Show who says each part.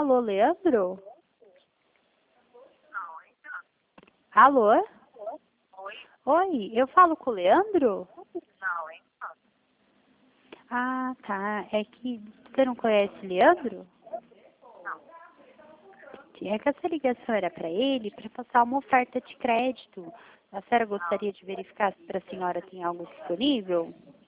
Speaker 1: Alô, Leandro? Alô?
Speaker 2: Oi?
Speaker 1: Oi, eu falo com o Leandro?
Speaker 2: Não, hein?
Speaker 1: Ah, tá. É que você não conhece o Leandro?
Speaker 2: Não.
Speaker 1: É que essa ligação era para ele, para passar uma oferta de crédito. A senhora
Speaker 2: Não.
Speaker 1: gostaria de verificar se para a senhora tem algo disponível?